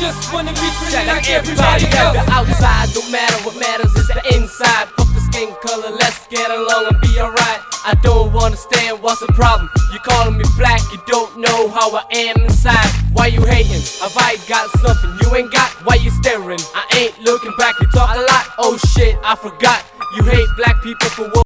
just wanna be pretty like everybody else. The outside don't matter, what matters is the inside. Fuck the skin color, let's get along and be alright. I don't understand what's the problem. You calling me black, you don't know how I am inside. Why you hating? Have I got something you ain't got? Why you staring? I ain't looking back, you talk a lot. Oh shit, I forgot. You hate black people for what?